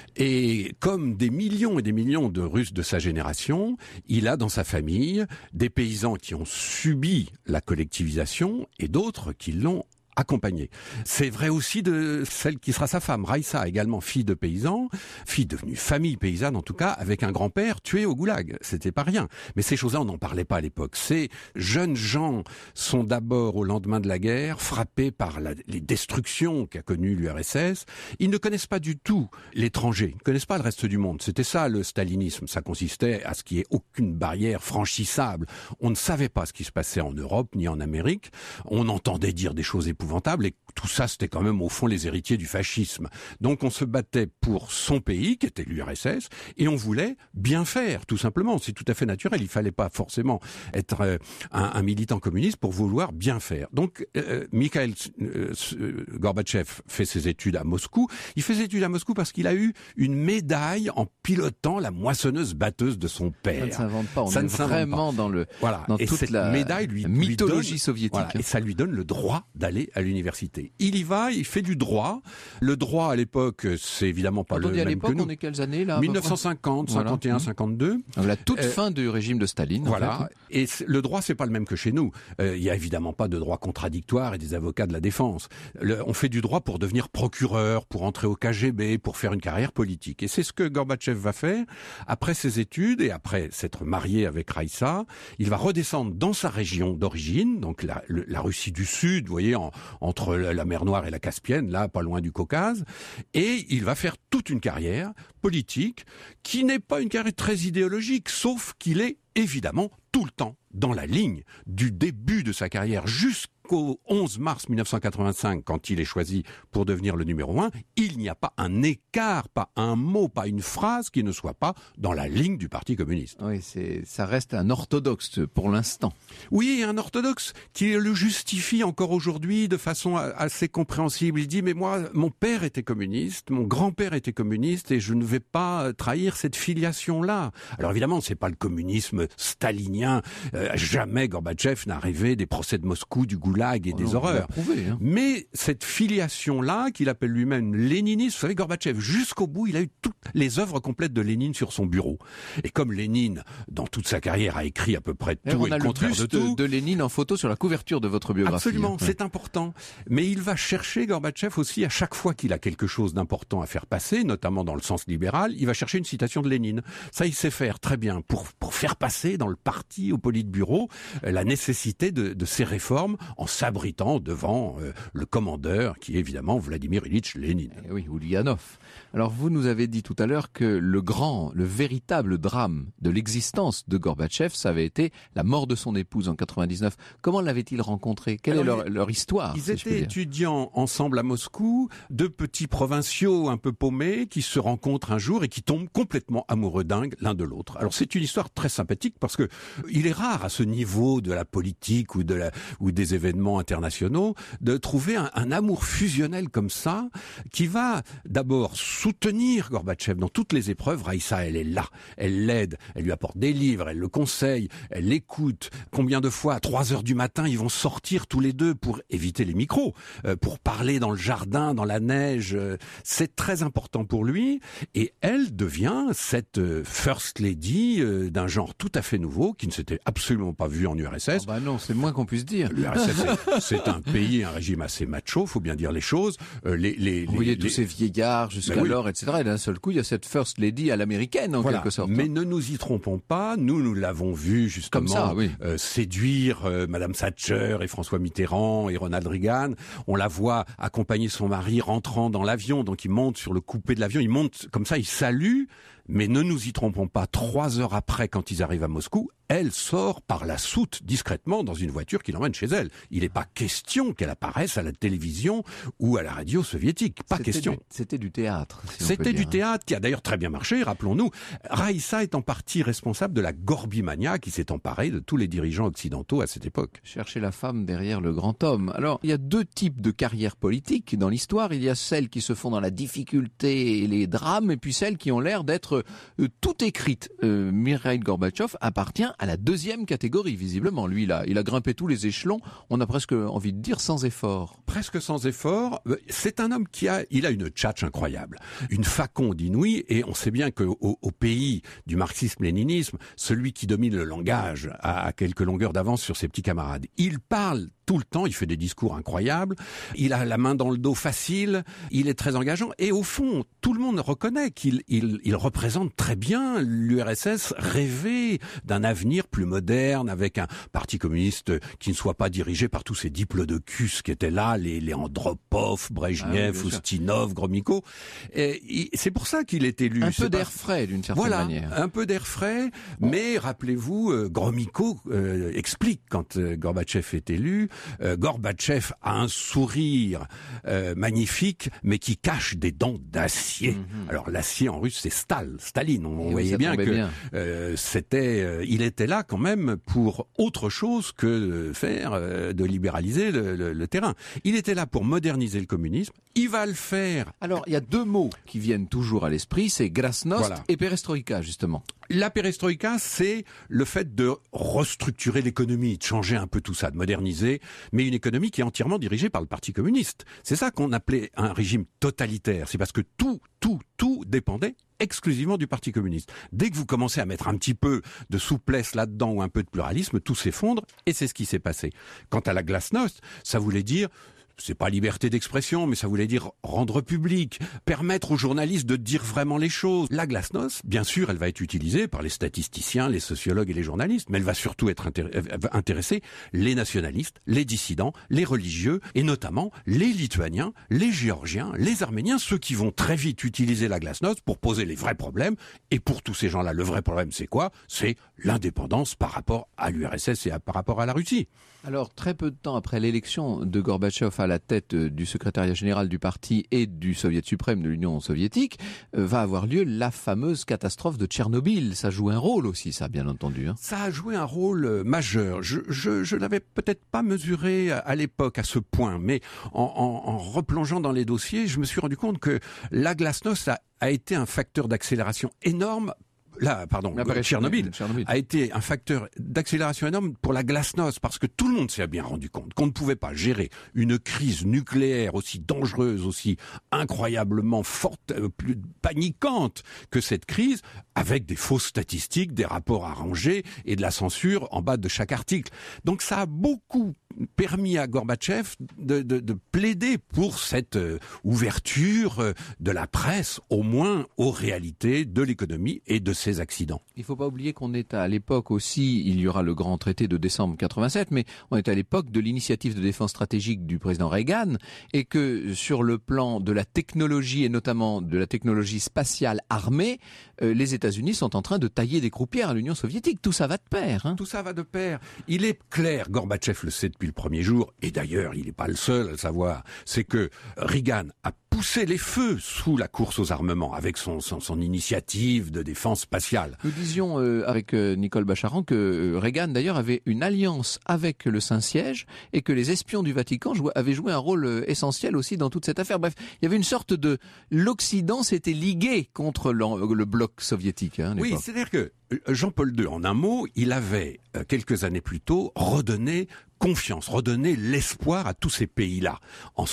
Et comme des millions et des millions de Russes de sa génération, il a dans sa famille des paysans qui ont subi la collectivisation et d'autres qui l'ont accompagné. C'est vrai aussi de celle qui sera sa femme, Raïssa, également fille de paysan, fille devenue famille paysanne en tout cas, avec un grand-père tué au goulag. C'était pas rien. Mais ces choses-là, on n'en parlait pas à l'époque. Ces jeunes gens sont d'abord, au lendemain de la guerre, frappés par les destructions qu'a connues l'URSS. Ils ne connaissent pas du tout l'étranger, ils ne connaissent pas le reste du monde. C'était ça le stalinisme. Ça consistait à ce qu'il n'y ait aucune barrière franchissable. On ne savait pas ce qui se passait en Europe ni en Amérique. On entendait dire des choses épouvantables, et tout ça, c'était quand même au fond les héritiers du fascisme. Donc on se battait pour son pays, qui était l'URSS, et on voulait bien faire, tout simplement. C'est tout à fait naturel. Il fallait pas forcément être un militant communiste pour vouloir bien faire. Donc Mikhail Gorbatchev fait ses études à Moscou. Il fait ses études à Moscou parce qu'il a eu une médaille en pilotant la moissonneuse-batteuse de son père. Ça ne s'invente pas. On ça est ne s'invente vraiment pas. dans le voilà. dans et toute cette la médaille lui mythologie donne, soviétique. Voilà, et ça lui donne le droit d'aller à l'université. Il y va, il fait du droit. Le droit à l'époque, c'est évidemment pas Quand le on dit à même que l'époque, nous. on est quelles années là? 1950, Voilà. 51, 52. La toute fin du régime de Staline. Voilà. En fait. Et le droit, c'est pas le même que chez nous. Il y a évidemment pas de droit contradictoire et des avocats de la défense. On fait du droit pour devenir procureur, pour entrer au KGB, pour faire une carrière politique. Et c'est ce que Gorbatchev va faire après ses études et après s'être marié avec Raïssa. Il va redescendre dans sa région d'origine, donc la Russie du Sud, vous voyez, entre la mer Noire et la Caspienne, là, pas loin du Caucase. Et il va faire toute une carrière politique qui n'est pas une carrière très idéologique, sauf qu'il est évidemment tout le temps dans la ligne du début de sa carrière jusqu'au 11 mars 1985, quand il est choisi pour devenir le numéro 1, il n'y a pas un écart, pas un mot, pas une phrase qui ne soit pas dans la ligne du Parti communiste. Oui, ça reste un orthodoxe pour l'instant. Oui, un orthodoxe qui le justifie encore aujourd'hui de façon assez compréhensible. Il dit, mais moi, mon père était communiste, mon grand-père était communiste, et je ne vais pas trahir cette filiation-là. Alors évidemment, c'est pas le communisme stalinien. Jamais Gorbatchev n'a rêvé des procès de Moscou, du goulag et des horreurs. Prouvé, hein. Mais cette filiation-là, qu'il appelle lui-même léniniste, vous savez, Gorbatchev, jusqu'au bout, il a eu toutes les œuvres complètes de Lénine sur son bureau. Et comme Lénine, dans toute sa carrière, a écrit à peu près tout on et a le le contraire buste de tout. de Lénine en photo sur la couverture de votre biographie. Absolument, hein. c'est important. Mais il va chercher, Gorbatchev aussi, à chaque fois qu'il a quelque chose d'important à faire passer, notamment dans le sens libéral, il va chercher une citation de Lénine. Ça, il sait faire très bien pour faire passer dans le parti parti au Politburo la nécessité de ces réformes en s'abritant devant le commandeur qui est évidemment Vladimir Ilitch Lénine. Eh oui, Ulyanov. Alors vous nous avez dit tout à l'heure que le véritable drame de l'existence de Gorbatchev, ça avait été la mort de son épouse en 99. Comment l'avaient-ils rencontré? Quelle est leur histoire? Ils étaient étudiants ensemble à Moscou, deux petits provinciaux un peu paumés qui se rencontrent un jour et qui tombent complètement amoureux dingues l'un de l'autre. Alors c'est une histoire très sympathique parce que il est rare à ce niveau de la politique ou des événements internationaux de trouver un amour fusionnel comme ça qui va d'abord soutenir Gorbatchev dans toutes les épreuves. Raïssa, elle est là, elle l'aide, elle lui apporte des livres, elle le conseille, elle l'écoute. Combien de fois à 3h du matin ils vont sortir tous les deux pour éviter les micros, pour parler dans le jardin, dans la neige. C'est très important pour lui et elle devient cette first lady d'un genre tout à fait nouveau qui ne s'était absolument pas vu en URSS. Oh bah non, c'est le moins qu'on puisse dire. L'URSS, c'est un pays, un régime assez macho, faut bien dire les choses. Vous voyez tous ces vieillards jusqu'alors, etc. Et d'un seul coup, il y a cette first lady à l'américaine, en quelque sorte. Mais ne nous y trompons pas, nous l'avons vu justement séduire Madame Thatcher et François Mitterrand et Ronald Reagan. On la voit accompagner son mari rentrant dans l'avion, donc il monte sur le coupé de l'avion, il monte comme ça, il salue. Mais ne nous y trompons pas, 3 heures après, quand ils arrivent à Moscou, elle sort par la soute discrètement dans une voiture qui l'emmène chez elle. Il n'est pas question qu'elle apparaisse à la télévision ou à la radio soviétique. Pas question. C'était du théâtre. C'était du théâtre qui a d'ailleurs très bien marché, rappelons-nous. Raïssa est en partie responsable de la gorbimania qui s'est emparée de tous les dirigeants occidentaux à cette époque. Chercher la femme derrière le grand homme. Alors, il y a deux types de carrières politiques dans l'histoire. Il y a celles qui se font dans la difficulté et les drames, et puis celles qui ont l'air d'être tout écrites. Mikhail Gorbatchev appartient à la deuxième catégorie, visiblement. Lui, il a grimpé tous les échelons, on a presque envie de dire sans effort. Presque sans effort. C'est un homme il a une tchatche incroyable, une faconde inouïe, et on sait bien qu'au pays du marxisme-léninisme, celui qui domine le langage a quelques longueurs d'avance sur ses petits camarades. Il parle tout le temps, il fait des discours incroyables, il a la main dans le dos facile, il est très engageant, et au fond, tout le monde reconnaît qu'il représente très bien l'URSS rêvée d'un avenir plus moderne, avec un parti communiste qui ne soit pas dirigé par tous ces diplodocus qui étaient là, les Andropov, Brejnev, Ustinov, Gromyko. Et c'est pour ça qu'il est élu. Un peu d'air frais, d'une certaine manière. Un peu d'air frais, mais rappelez-vous, Gromyko explique quand Gorbatchev est élu, Gorbatchev a un sourire magnifique, mais qui cache des dents d'acier. Alors l'acier en russe, c'est Staline. On voyait bien que il était là quand même pour autre chose que faire de libéraliser le terrain. Il était là pour moderniser le communisme. Il va le faire. Alors il y a deux mots qui viennent toujours à l'esprit, c'est glasnost et perestroïka justement. La perestroïka, c'est le fait de restructurer l'économie, de changer un peu tout ça, de moderniser, mais une économie qui est entièrement dirigée par le Parti communiste. C'est ça qu'on appelait un régime totalitaire. C'est parce que tout dépendait exclusivement du Parti communiste. Dès que vous commencez à mettre un petit peu de souplesse là-dedans ou un peu de pluralisme, tout s'effondre, et c'est ce qui s'est passé. Quant à la glasnost, ça voulait dire... C'est pas liberté d'expression, mais ça voulait dire rendre public, permettre aux journalistes de dire vraiment les choses. La glasnost, bien sûr, elle va être utilisée par les statisticiens, les sociologues et les journalistes, mais elle va surtout être intéresser les nationalistes, les dissidents, les religieux, et notamment les Lituaniens, les Géorgiens, les Arméniens, ceux qui vont très vite utiliser la glasnost pour poser les vrais problèmes. Et pour tous ces gens-là, le vrai problème, c'est quoi? C'est l'indépendance par rapport à l'URSS et par rapport à la Russie. Alors, très peu de temps après l'élection de Gorbatchev à la tête du secrétariat général du parti et du Soviet suprême de l'Union soviétique, va avoir lieu la fameuse catastrophe de Tchernobyl. Ça joue un rôle aussi, ça, bien entendu. Ça a joué un rôle majeur. Je l'avais peut-être pas mesuré à l'époque à ce point, mais en replongeant dans les dossiers, je me suis rendu compte que la glasnost a été un facteur d'accélération énorme. Tchernobyl a été un facteur d'accélération énorme pour la glasnost, parce que tout le monde s'est bien rendu compte qu'on ne pouvait pas gérer une crise nucléaire aussi dangereuse, aussi incroyablement forte, plus paniquante que cette crise, avec des fausses statistiques, des rapports arrangés et de la censure en bas de chaque article. Donc ça a beaucoup permis à Gorbatchev de plaider pour cette ouverture de la presse, au moins aux réalités de l'économie et de ses accidents. Il ne faut pas oublier qu'on est à l'époque aussi, il y aura le grand traité de décembre 87, mais on est à l'époque de l'initiative de défense stratégique du président Reagan, et que sur le plan de la technologie, et notamment de la technologie spatiale armée, les États-Unis sont en train de tailler des croupières à l'Union soviétique. Tout ça va de pair. Hein. Tout ça va de pair. Il est clair, Gorbatchev le sait depuis le premier jour, et d'ailleurs il n'est pas le seul à le savoir, c'est que Reagan a poussé les feux sous la course aux armements avec son initiative de défense spatiale. Nous disions avec Nicole Bacharan que Reagan d'ailleurs avait une alliance avec le Saint-Siège et que les espions du Vatican avaient joué un rôle essentiel aussi dans toute cette affaire. Bref, il y avait une sorte de... L'Occident s'était ligué contre le bloc soviétique. Hein, oui, c'est-à-dire que Jean-Paul II, en un mot, il avait, quelques années plus tôt, redonné confiance, redonné l'espoir à tous ces pays-là, en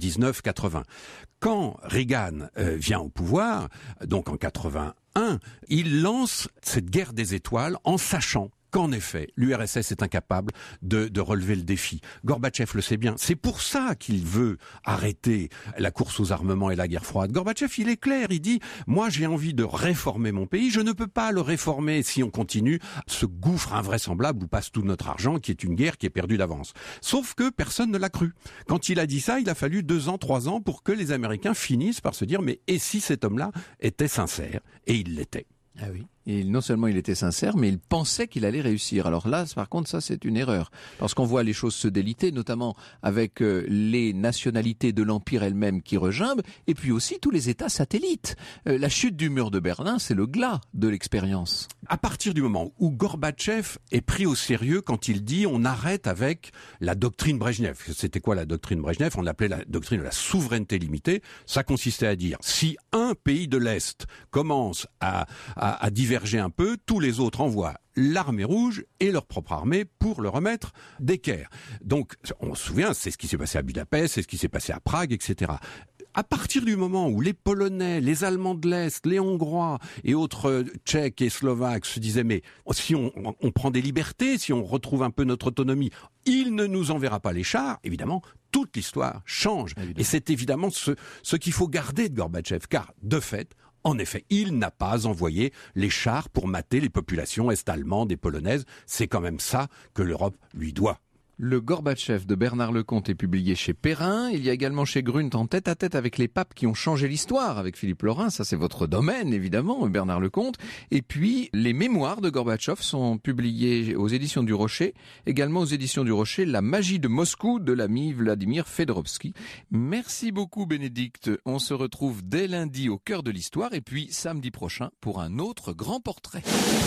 79-80. Quand Reagan vient au pouvoir, donc en 81, il lance cette guerre des étoiles en sachant qu'en effet, l'URSS est incapable de relever le défi. Gorbatchev le sait bien. C'est pour ça qu'il veut arrêter la course aux armements et la guerre froide. Gorbatchev, il est clair, il dit « Moi, j'ai envie de réformer mon pays. Je ne peux pas le réformer si on continue ce gouffre invraisemblable où passe tout notre argent, qui est une guerre qui est perdue d'avance. » Sauf que personne ne l'a cru. Quand il a dit ça, il a fallu 2 ans, 3 ans pour que les Américains finissent par se dire « Mais et si cet homme-là était sincère ?» Et il l'était. Ah oui. Et non seulement il était sincère, mais il pensait qu'il allait réussir. Alors là, par contre, ça c'est une erreur. Parce qu'on voit les choses se déliter, notamment avec les nationalités de l'Empire elles-mêmes qui regimbent, et puis aussi tous les États satellites. La chute du mur de Berlin, c'est le glas de l'expérience. À partir du moment où Gorbatchev est pris au sérieux quand il dit on arrête avec la doctrine Brejnev. C'était quoi la doctrine Brejnev? On l'appelait la doctrine de la souveraineté limitée. Ça consistait à dire si un pays de l'Est commence à diverger un peu, tous les autres envoient l'armée rouge et leur propre armée pour le remettre d'équerre. Donc, on se souvient, c'est ce qui s'est passé à Budapest, c'est ce qui s'est passé à Prague, etc. À partir du moment où les Polonais, les Allemands de l'Est, les Hongrois et autres Tchèques et Slovaques se disaient mais si on prend des libertés, si on retrouve un peu notre autonomie, il ne nous enverra pas les chars, évidemment, toute l'histoire change. Évidemment. Et c'est évidemment ce qu'il faut garder de Gorbatchev, car de fait, en effet, il n'a pas envoyé les chars pour mater les populations est-allemandes et polonaises. C'est quand même ça que l'Europe lui doit. Le Gorbatchev de Bernard Lecomte est publié chez Perrin. Il y a également chez Grunt En tête à tête avec les papes qui ont changé l'histoire avec Philippe Laurin. Ça, c'est votre domaine, évidemment, Bernard Lecomte. Et puis, les mémoires de Gorbatchev sont publiées aux éditions du Rocher. Également aux éditions du Rocher, La magie de Moscou de l'ami Vladimir Fedorovski. Merci beaucoup, Bénédicte. On se retrouve dès lundi au cœur de l'histoire et puis samedi prochain pour un autre grand portrait.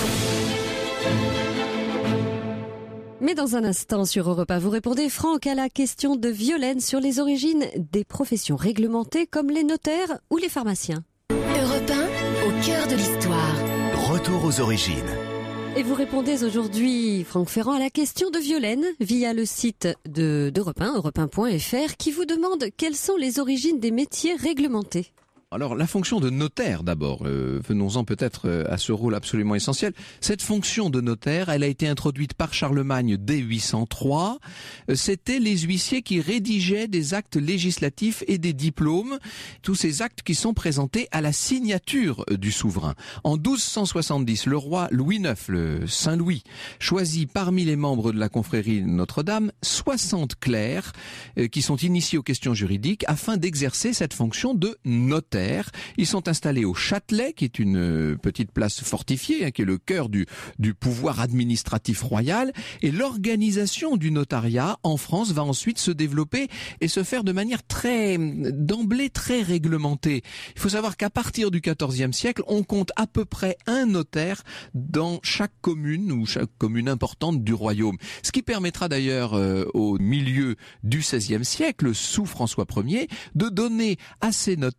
Mais dans un instant sur Europe 1, vous répondez Franck à la question de Violaine sur les origines des professions réglementées comme les notaires ou les pharmaciens. Europe 1, au cœur de l'histoire. Retour aux origines. Et vous répondez aujourd'hui, Franck Ferrand, à la question de Violaine via le site d'Europe 1, europe1.fr, qui vous demande quelles sont les origines des métiers réglementés. Alors la fonction de notaire d'abord, venons-en peut-être à ce rôle absolument essentiel. Cette fonction de notaire, elle a été introduite par Charlemagne dès 803. C'était les huissiers qui rédigeaient des actes législatifs et des diplômes, tous ces actes qui sont présentés à la signature du souverain. En 1270, le roi Louis IX, le Saint Louis, choisit parmi les membres de la confrérie Notre-Dame 60 clercs qui sont initiés aux questions juridiques afin d'exercer cette fonction de notaire. Ils sont installés au Châtelet, qui est une petite place fortifiée, qui est le cœur du pouvoir administratif royal. Et l'organisation du notariat en France va ensuite se développer et se faire de manière d'emblée très réglementée. Il faut savoir qu'à partir du XIVe siècle, on compte à peu près un notaire dans chaque commune ou chaque commune importante du royaume. Ce qui permettra d'ailleurs au milieu du XVIe siècle, sous François Ier, de donner à ces notaires une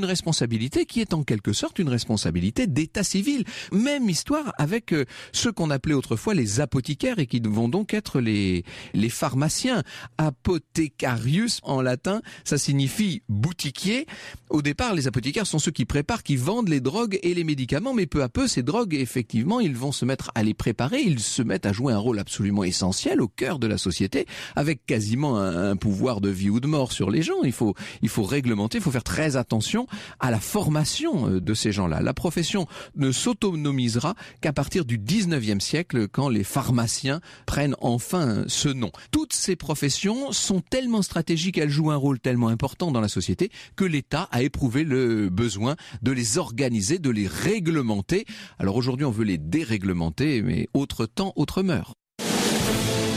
responsabilité qui est en quelque sorte une responsabilité d'état civil. Même histoire avec ceux qu'on appelait autrefois les apothicaires et qui vont donc être les pharmaciens. Apothecarius en latin, ça signifie boutiquier. Au départ, les apothicaires sont ceux qui préparent, qui vendent les drogues et les médicaments, mais peu à peu, ces drogues, effectivement, ils vont se mettre à les préparer, ils se mettent à jouer un rôle absolument essentiel au cœur de la société, avec quasiment un pouvoir de vie ou de mort sur les gens. Il faut réglementer, il faut faire très attention à la formation de ces gens-là. La profession ne s'autonomisera qu'à partir du 19e siècle, quand les pharmaciens prennent enfin ce nom. Toutes ces professions sont tellement stratégiques, elles jouent un rôle tellement important dans la société, que l'État a éprouvé le besoin de les organiser, de les réglementer. Alors aujourd'hui, on veut les déréglementer, mais autre temps, autre mœurs.